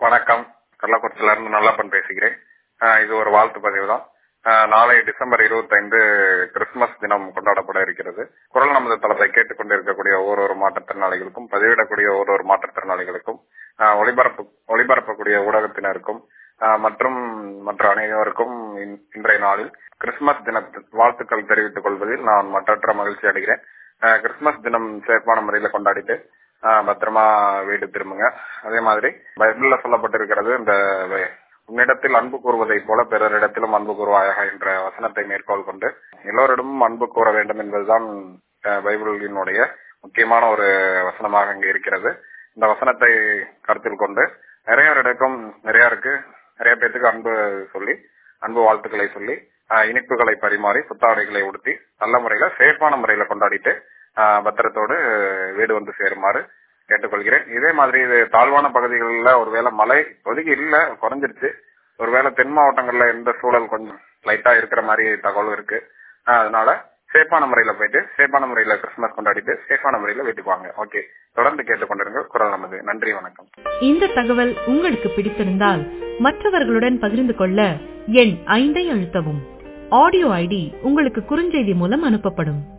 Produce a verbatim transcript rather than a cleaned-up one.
வணக்கம். கள்ளக்குறிச்சியில இருந்து நல்லப்பன் பேசுகிறேன். ஆஹ் இது ஒரு வாழ்த்து பதிவு தான். ஆஹ் நாளை டிசம்பர் இருபத்தி ஐந்து கிறிஸ்துமஸ் தினம் கொண்டாடப்பட இருக்கிறது. குரல் நமது தளத்தை கேட்டுக்கொண்டிருக்கக்கூடிய ஒவ்வொரு மாற்றுத்திறனாளிகளுக்கும், பதிவிடக்கூடிய ஒவ்வொரு மாற்றுத்திறனாளிகளுக்கும், ஆஹ் ஒளிபரப்பு ஒளிபரப்பக்கூடிய ஊடகத்தினருக்கும் ஆஹ் மற்றும் மற்ற அனைவருக்கும் இன்- இன்றைய நாளில் கிறிஸ்துமஸ் தின வாழ்த்துக்கள் தெரிவித்துக் கொள்வதில் நான் மற்றற்ற மகிழ்ச்சி அடைகிறேன். ஆஹ் கிறிஸ்துமஸ் தினம் சிறப்பான முறையில கொண்டாடிட்டு ஆஹ் பத்திரமா வீடு திரும்புங்க. அதே மாதிரி பைபிள்ல சொல்லப்பட்டிருக்கிறது, இந்த வே- உன்னிடத்தில் அன்பு கூறுவதை போல பிறரிடத்திலும் அன்பு கூறுவாயாக என்ற வசனத்தை மேற்கோள் கொண்டு எல்லோரிடமும் அன்பு கூற வேண்டும் என்பதுதான் ஆஹ் பைபிளினுடைய முக்கியமான ஒரு வசனமாக இங்கு இருக்கிறது. இந்த வசனத்தை கருத்தில் கொண்டு நிறையவரிடக்கும் நிறையாருக்கு நிறைய பேருக்கு அன்பு சொல்லி அன்பு வாழ்த்துக்களை சொல்லி ஆஹ் இனிப்புகளை பரிமாறி புத்தாடைகளை உடுத்தி நல்ல முறையில சேஃபான முறையில கொண்டாடிட்டு ஆஹ் பத்திரத்தோடு வீடு வந்து சேருமாறு கேட்டுக்கொள்கிறேன். இதே மாதிரி இது தாழ்வான பகுதிகளில் ஒருவேளை மழை இப்போதைக்கு இல்ல, குறைஞ்சிருச்சு. ஒருவேளை தென் மாவட்டங்கள்ல எந்த சூழல் கொஞ்சம் லைட்டா இருக்கிற மாதிரி தகவல் இருக்கு. ஆஹ் அதனால சேஃபான முறையில போயிட்டு சேஃபான முறையில கிறிஸ்துமஸ் கொண்டாடிட்டு சேஃபான முறையில வீட்டுக்கு வாங்க. ஓகே, தொடர்ந்து கேட்டுக்கொண்டிருங்க குரல் நமது. நன்றி, வணக்கம். இந்த தகவல் உங்களுக்கு பிடித்திருந்தால் மற்றவர்களுடன் பகிர்ந்து கொள்ள எண் ஐந்தை அழுத்தவும். ஆடியோ ஐடி உங்களுக்கு குறுஞ்செய்தி மூலம் அனுப்பப்படும்.